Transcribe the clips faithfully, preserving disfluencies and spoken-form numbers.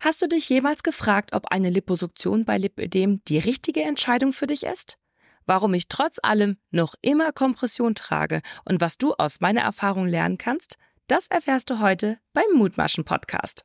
Hast du dich jemals gefragt, ob eine Liposuktion bei Lipödem die richtige Entscheidung für dich ist? Warum ich trotz allem noch immer Kompression trage und was du aus meiner Erfahrung lernen kannst, das erfährst du heute beim Mutmaschen-Podcast.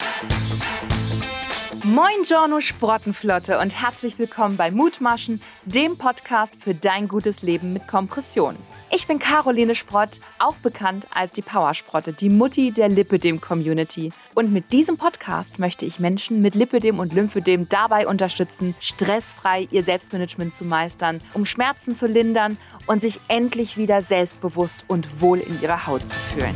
Moin Giorno Sprottenflotte und herzlich willkommen bei Mutmaschen, dem Podcast für dein gutes Leben mit Kompression. Ich bin Caroline Sprott, auch bekannt als die Powersprotte, die Mutti der Lipödem-Community. Und mit diesem Podcast möchte ich Menschen mit Lipödem und Lymphödem dabei unterstützen, stressfrei ihr Selbstmanagement zu meistern, um Schmerzen zu lindern und sich endlich wieder selbstbewusst und wohl in ihrer Haut zu fühlen.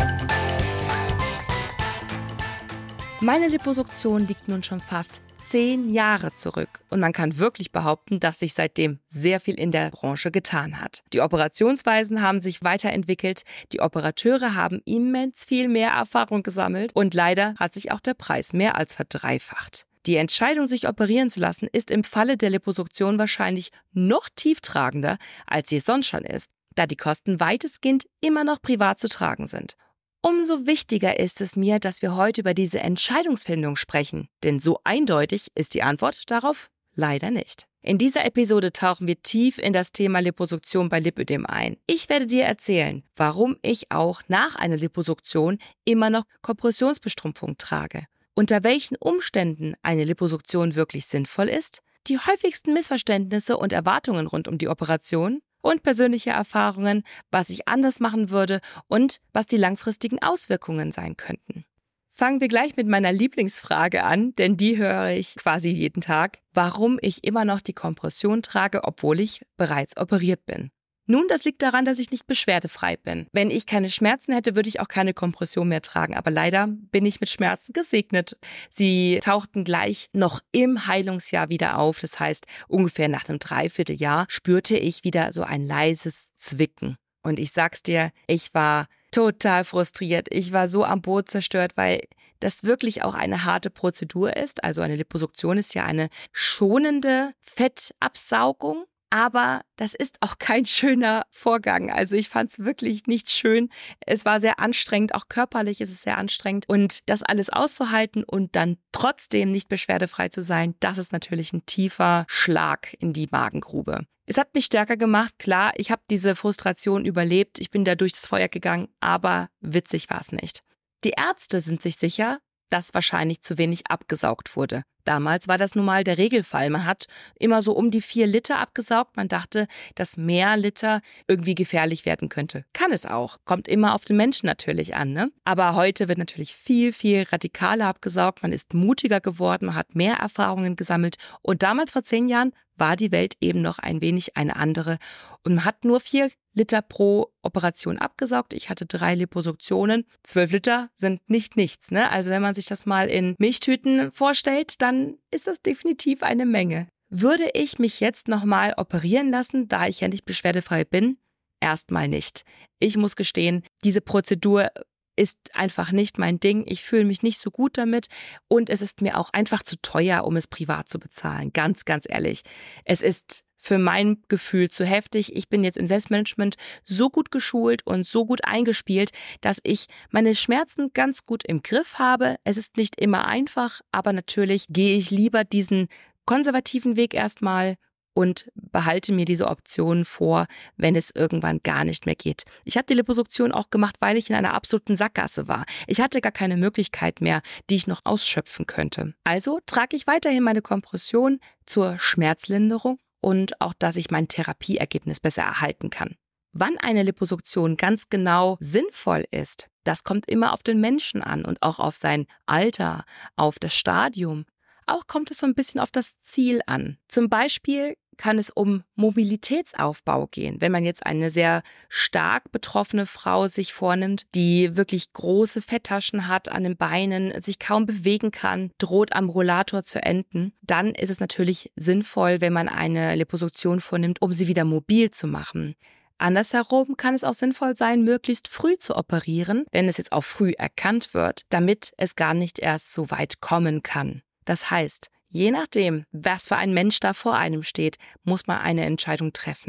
Meine Liposuktion liegt nun schon fast zehn Jahre zurück und man kann wirklich behaupten, dass sich seitdem sehr viel in der Branche getan hat. Die Operationsweisen haben sich weiterentwickelt, die Operateure haben immens viel mehr Erfahrung gesammelt und leider hat sich auch der Preis mehr als verdreifacht. Die Entscheidung, sich operieren zu lassen, ist im Falle der Liposuktion wahrscheinlich noch tieftragender, als sie es sonst schon ist, da die Kosten weitestgehend immer noch privat zu tragen sind. Umso wichtiger ist es mir, dass wir heute über diese Entscheidungsfindung sprechen, denn so eindeutig ist die Antwort darauf leider nicht. In dieser Episode tauchen wir tief in das Thema Liposuktion bei Lipödem ein. Ich werde dir erzählen, warum ich auch nach einer Liposuktion immer noch Kompressionsbestrumpfung trage, unter welchen Umständen eine Liposuktion wirklich sinnvoll ist, die häufigsten Missverständnisse und Erwartungen rund um die Operation und persönliche Erfahrungen, was ich anders machen würde und was die langfristigen Auswirkungen sein könnten. Fangen wir gleich mit meiner Lieblingsfrage an, denn die höre ich quasi jeden Tag, warum ich immer noch die Kompression trage, obwohl ich bereits operiert bin. Nun, das liegt daran, dass ich nicht beschwerdefrei bin. Wenn ich keine Schmerzen hätte, würde ich auch keine Kompression mehr tragen. Aber leider bin ich mit Schmerzen gesegnet. Sie tauchten gleich noch im Heilungsjahr wieder auf. Das heißt, ungefähr nach einem Dreivierteljahr spürte ich wieder so ein leises Zwicken. Und ich sag's dir, ich war total frustriert. Ich war so am Boden zerstört, weil das wirklich auch eine harte Prozedur ist. Also eine Liposuktion ist ja eine schonende Fettabsaugung. Aber das ist auch kein schöner Vorgang. Also ich fand es wirklich nicht schön. Es war sehr anstrengend, auch körperlich ist es sehr anstrengend. Und das alles auszuhalten und dann trotzdem nicht beschwerdefrei zu sein, das ist natürlich ein tiefer Schlag in die Magengrube. Es hat mich stärker gemacht, klar, ich habe diese Frustration überlebt, ich bin da durch das Feuer gegangen, aber witzig war es nicht. Die Ärzte sind sich sicher, dass wahrscheinlich zu wenig abgesaugt wurde. Damals war das nun mal der Regelfall. Man hat immer so um die vier Liter abgesaugt. Man dachte, dass mehr Liter irgendwie gefährlich werden könnte. Kann es auch. Kommt immer auf den Menschen natürlich an, ne? Aber heute wird natürlich viel, viel radikaler abgesaugt. Man ist mutiger geworden, man hat mehr Erfahrungen gesammelt. Und damals vor zehn Jahren war die Welt eben noch ein wenig eine andere. Und man hat nur vier Liter pro Operation abgesaugt. Ich hatte drei Liposuktionen. Zwölf Liter sind nicht nichts, ne? Also wenn man sich das mal in Milchtüten vorstellt, dann ist das definitiv eine Menge. Würde ich mich jetzt nochmal operieren lassen, da ich ja nicht beschwerdefrei bin? Erstmal nicht. Ich muss gestehen, diese Prozedur ist einfach nicht mein Ding. Ich fühle mich nicht so gut damit und es ist mir auch einfach zu teuer, um es privat zu bezahlen. Ganz, ganz ehrlich. Es ist für mein Gefühl zu heftig. Ich bin jetzt im Selbstmanagement so gut geschult und so gut eingespielt, dass ich meine Schmerzen ganz gut im Griff habe. Es ist nicht immer einfach, aber natürlich gehe ich lieber diesen konservativen Weg erstmal und behalte mir diese Option vor, wenn es irgendwann gar nicht mehr geht. Ich habe die Liposuktion auch gemacht, weil ich in einer absoluten Sackgasse war. Ich hatte gar keine Möglichkeit mehr, die ich noch ausschöpfen könnte. Also trage ich weiterhin meine Kompression zur Schmerzlinderung und auch, dass ich mein Therapieergebnis besser erhalten kann. Wann eine Liposuktion ganz genau sinnvoll ist, das kommt immer auf den Menschen an und auch auf sein Alter, auf das Stadium. Auch kommt es so ein bisschen auf das Ziel an. Zum Beispiel kann es um Mobilitätsaufbau gehen. Wenn man jetzt eine sehr stark betroffene Frau sich vornimmt, die wirklich große Fetttaschen hat an den Beinen, sich kaum bewegen kann, droht am Rollator zu enden, dann ist es natürlich sinnvoll, wenn man eine Liposuktion vornimmt, um sie wieder mobil zu machen. Andersherum kann es auch sinnvoll sein, möglichst früh zu operieren, wenn es jetzt auch früh erkannt wird, damit es gar nicht erst so weit kommen kann. Das heißt, je nachdem, was für ein Mensch da vor einem steht, muss man eine Entscheidung treffen.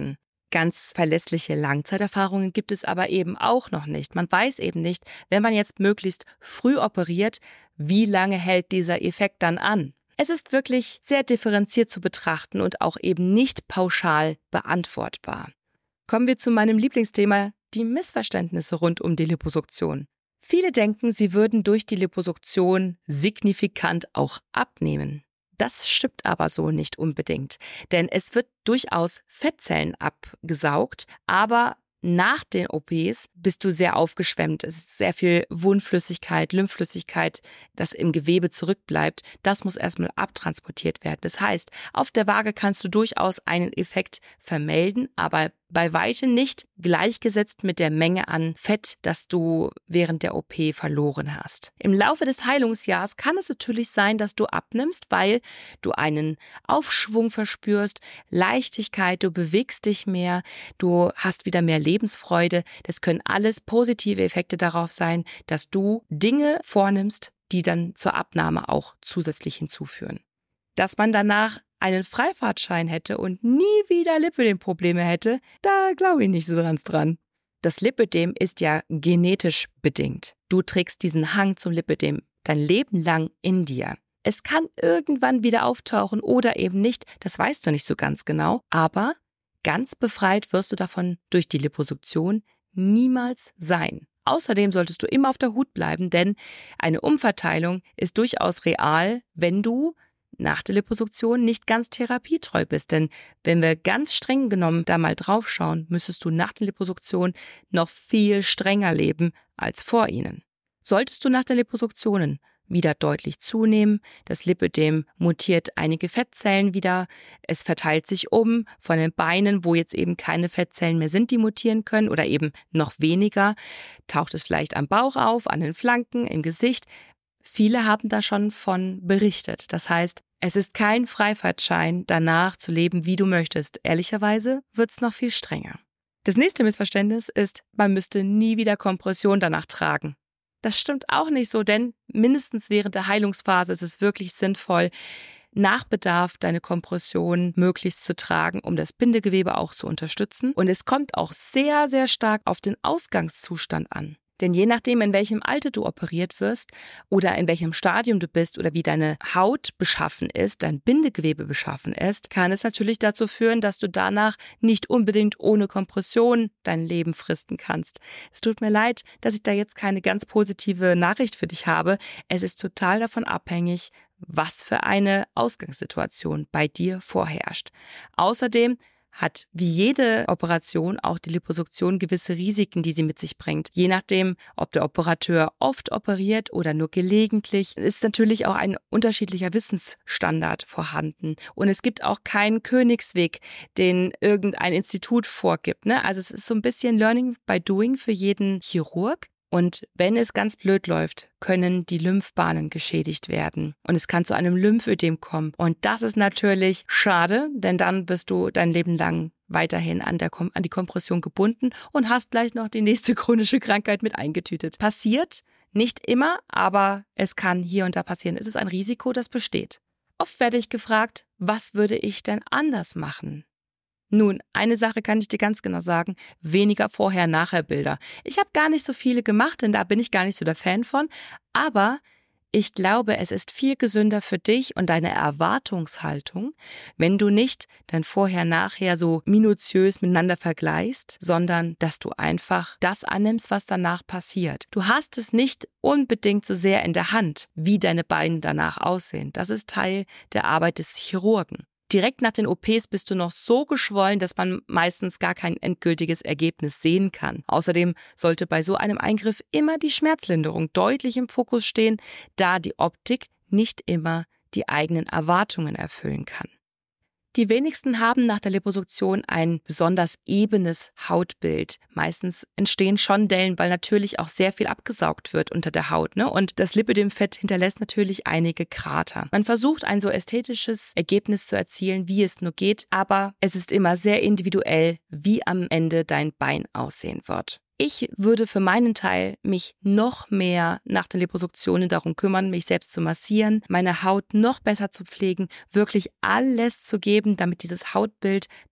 Ganz verlässliche Langzeiterfahrungen gibt es aber eben auch noch nicht. Man weiß eben nicht, wenn man jetzt möglichst früh operiert, wie lange hält dieser Effekt dann an. Es ist wirklich sehr differenziert zu betrachten und auch eben nicht pauschal beantwortbar. Kommen wir zu meinem Lieblingsthema, die Missverständnisse rund um die Liposuktion. Viele denken, sie würden durch die Liposuktion signifikant auch abnehmen. Das stimmt aber so nicht unbedingt, denn es wird durchaus Fettzellen abgesaugt, aber nach den O Ps bist du sehr aufgeschwemmt. Es ist sehr viel Wundflüssigkeit, Lymphflüssigkeit, das im Gewebe zurückbleibt. Das muss erstmal abtransportiert werden. Das heißt, auf der Waage kannst du durchaus einen Effekt vermelden, aber bei weitem nicht gleichgesetzt mit der Menge an Fett, das du während der O P verloren hast. Im Laufe des Heilungsjahrs kann es natürlich sein, dass du abnimmst, weil du einen Aufschwung verspürst, Leichtigkeit, du bewegst dich mehr, du hast wieder mehr Lebensfreude. Das können alles positive Effekte darauf sein, dass du Dinge vornimmst, die dann zur Abnahme auch zusätzlich hinzuführen. Dass man danach einen Freifahrtschein hätte und nie wieder Lipödem-Probleme hätte, da glaube ich nicht so ganz dran. Das Lipödem ist ja genetisch bedingt. Du trägst diesen Hang zum Lipödem dein Leben lang in dir. Es kann irgendwann wieder auftauchen oder eben nicht, das weißt du nicht so ganz genau, aber ganz befreit wirst du davon durch die Liposuktion niemals sein. Außerdem solltest du immer auf der Hut bleiben, denn eine Umverteilung ist durchaus real, wenn du nach der Liposuktion nicht ganz therapietreu bist. Denn wenn wir ganz streng genommen da mal drauf schauen, müsstest du nach der Liposuktion noch viel strenger leben als vor ihnen. Solltest du nach der Liposuktion wieder deutlich zunehmen, das Lipödem mutiert einige Fettzellen wieder, es verteilt sich um von den Beinen, wo jetzt eben keine Fettzellen mehr sind, die mutieren können oder eben noch weniger, taucht es vielleicht am Bauch auf, an den Flanken, im Gesicht. Viele haben da schon von berichtet. Das heißt, es ist kein Freifahrtschein, danach zu leben, wie du möchtest. Ehrlicherweise wird's noch viel strenger. Das nächste Missverständnis ist, man müsste nie wieder Kompression danach tragen. Das stimmt auch nicht so, denn mindestens während der Heilungsphase ist es wirklich sinnvoll, nach Bedarf deine Kompression möglichst zu tragen, um das Bindegewebe auch zu unterstützen. Und es kommt auch sehr, sehr stark auf den Ausgangszustand an. Denn je nachdem, in welchem Alter du operiert wirst oder in welchem Stadium du bist oder wie deine Haut beschaffen ist, dein Bindegewebe beschaffen ist, kann es natürlich dazu führen, dass du danach nicht unbedingt ohne Kompression dein Leben fristen kannst. Es tut mir leid, dass ich da jetzt keine ganz positive Nachricht für dich habe. Es ist total davon abhängig, was für eine Ausgangssituation bei dir vorherrscht. Außerdem hat wie jede Operation auch die Liposuktion gewisse Risiken, die sie mit sich bringt. Je nachdem, ob der Operateur oft operiert oder nur gelegentlich, ist natürlich auch ein unterschiedlicher Wissensstandard vorhanden. Und es gibt auch keinen Königsweg, den irgendein Institut vorgibt, ne? Also es ist so ein bisschen Learning by Doing für jeden Chirurg. Und wenn es ganz blöd läuft, können die Lymphbahnen geschädigt werden. Und es kann zu einem Lymphödem kommen. Und das ist natürlich schade, denn dann bist du dein Leben lang weiterhin an, der Kom- an die Kompression gebunden und hast gleich noch die nächste chronische Krankheit mit eingetütet. Passiert nicht immer, aber es kann hier und da passieren. Es ist ein Risiko, das besteht. Oft werde ich gefragt, was würde ich denn anders machen? Nun, eine Sache kann ich dir ganz genau sagen, weniger Vorher-Nachher-Bilder. Ich habe gar nicht so viele gemacht, denn da bin ich gar nicht so der Fan von, aber ich glaube, es ist viel gesünder für dich und deine Erwartungshaltung, wenn du nicht dein Vorher-Nachher so minutiös miteinander vergleichst, sondern dass du einfach das annimmst, was danach passiert. Du hast es nicht unbedingt so sehr in der Hand, wie deine Beine danach aussehen. Das ist Teil der Arbeit des Chirurgen. Direkt nach den O Ps bist du noch so geschwollen, dass man meistens gar kein endgültiges Ergebnis sehen kann. Außerdem sollte bei so einem Eingriff immer die Schmerzlinderung deutlich im Fokus stehen, da die Optik nicht immer die eigenen Erwartungen erfüllen kann. Die wenigsten haben nach der Liposuktion ein besonders ebenes Hautbild. Meistens entstehen schon Dellen, weil natürlich auch sehr viel abgesaugt wird unter der Haut, ne? Und das Lipödemfett hinterlässt natürlich einige Krater. Man versucht, ein so ästhetisches Ergebnis zu erzielen, wie es nur geht, aber es ist immer sehr individuell, wie am Ende dein Bein aussehen wird. Ich würde für meinen Teil mich noch mehr nach den Liposuktionen darum kümmern, mich selbst zu massieren, meine Haut noch besser zu pflegen, wirklich alles zu geben, damit dieses Hautbild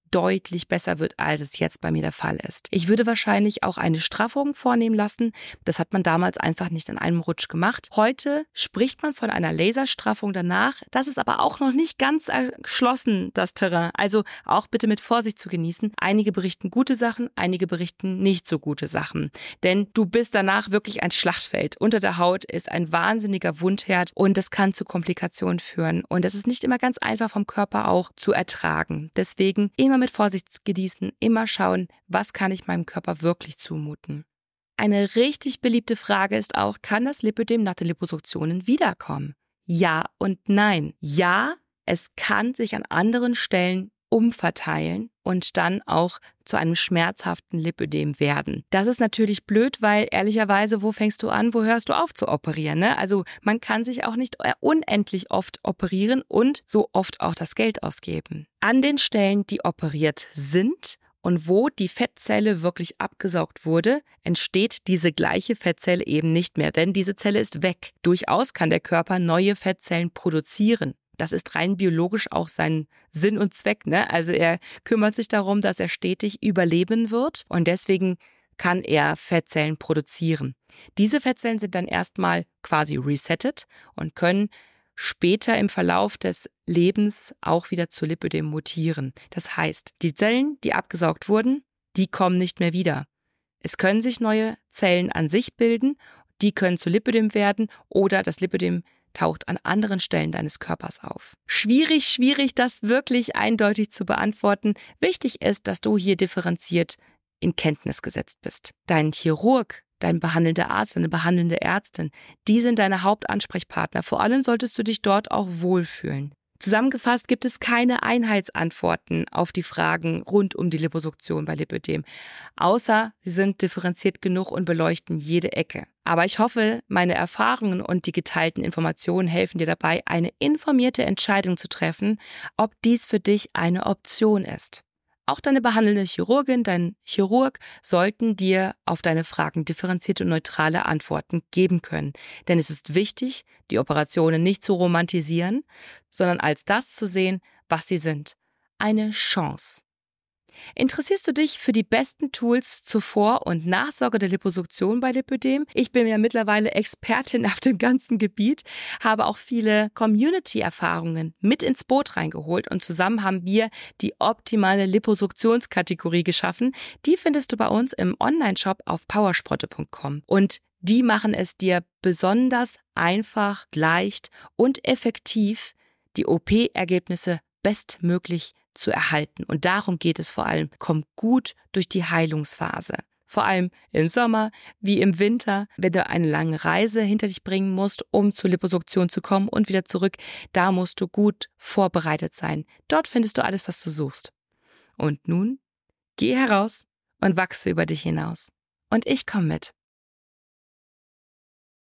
deutlich besser wird, als es jetzt bei mir der Fall ist. Ich würde wahrscheinlich auch eine Straffung vornehmen lassen. Das hat man damals einfach nicht in einem Rutsch gemacht. Heute spricht man von einer Laserstraffung danach. Das ist aber auch noch nicht ganz erschlossen, das Terrain. Also auch bitte mit Vorsicht zu genießen. Einige berichten gute Sachen, einige berichten nicht so gute Sachen. Denn du bist danach wirklich ein Schlachtfeld. Unter der Haut ist ein wahnsinniger Wundherd und das kann zu Komplikationen führen. Und das ist nicht immer ganz einfach vom Körper auch zu ertragen. Deswegen immer mit Vorsicht genießen, immer schauen, was kann ich meinem Körper wirklich zumuten. Eine richtig beliebte Frage ist auch, kann das Lipödem nach den Liposuktionen wiederkommen? Ja und nein. Ja, es kann sich an anderen Stellen umverteilen und dann auch zu einem schmerzhaften Lipödem werden. Das ist natürlich blöd, weil ehrlicherweise, wo fängst du an, wo hörst du auf zu operieren, ne? Also man kann sich auch nicht unendlich oft operieren und so oft auch das Geld ausgeben. An den Stellen, die operiert sind und wo die Fettzelle wirklich abgesaugt wurde, entsteht diese gleiche Fettzelle eben nicht mehr, denn diese Zelle ist weg. Durchaus kann der Körper neue Fettzellen produzieren. Das ist rein biologisch auch sein Sinn und Zweck, ne? Also er kümmert sich darum, dass er stetig überleben wird und deswegen kann er Fettzellen produzieren. Diese Fettzellen sind dann erstmal quasi resettet und können später im Verlauf des Lebens auch wieder zu Lipödem mutieren. Das heißt, die Zellen, die abgesaugt wurden, die kommen nicht mehr wieder. Es können sich neue Zellen an sich bilden, die können zu Lipödem werden oder das Lipödem taucht an anderen Stellen deines Körpers auf. Schwierig, schwierig, das wirklich eindeutig zu beantworten. Wichtig ist, dass du hier differenziert in Kenntnis gesetzt bist. Dein Chirurg, dein behandelnder Arzt, deine behandelnde Ärztin, die sind deine Hauptansprechpartner. Vor allem solltest du dich dort auch wohlfühlen. Zusammengefasst gibt es keine Einheitsantworten auf die Fragen rund um die Liposuktion bei Lipödem, außer sie sind differenziert genug und beleuchten jede Ecke. Aber ich hoffe, meine Erfahrungen und die geteilten Informationen helfen dir dabei, eine informierte Entscheidung zu treffen, ob dies für dich eine Option ist. Auch deine behandelnde Chirurgin, dein Chirurg sollten dir auf deine Fragen differenzierte und neutrale Antworten geben können. Denn es ist wichtig, die Operationen nicht zu romantisieren, sondern als das zu sehen, was sie sind. Eine Chance. Interessierst du dich für die besten Tools zur Vor- und Nachsorge der Liposuktion bei Lipödem? Ich bin ja mittlerweile Expertin auf dem ganzen Gebiet, habe auch viele Community-Erfahrungen mit ins Boot reingeholt und zusammen haben wir die optimale Liposuktionskategorie geschaffen. Die findest du bei uns im Online-Shop auf powersprotte punkt com und die machen es dir besonders einfach, leicht und effektiv, die O P-Ergebnisse bestmöglich zu erhalten. Und darum geht es vor allem. Komm gut durch die Heilungsphase. Vor allem im Sommer wie im Winter, wenn du eine lange Reise hinter dich bringen musst, um zur Liposuktion zu kommen und wieder zurück. Da musst du gut vorbereitet sein. Dort findest du alles, was du suchst. Und nun, geh heraus und wachse über dich hinaus. Und ich komme mit.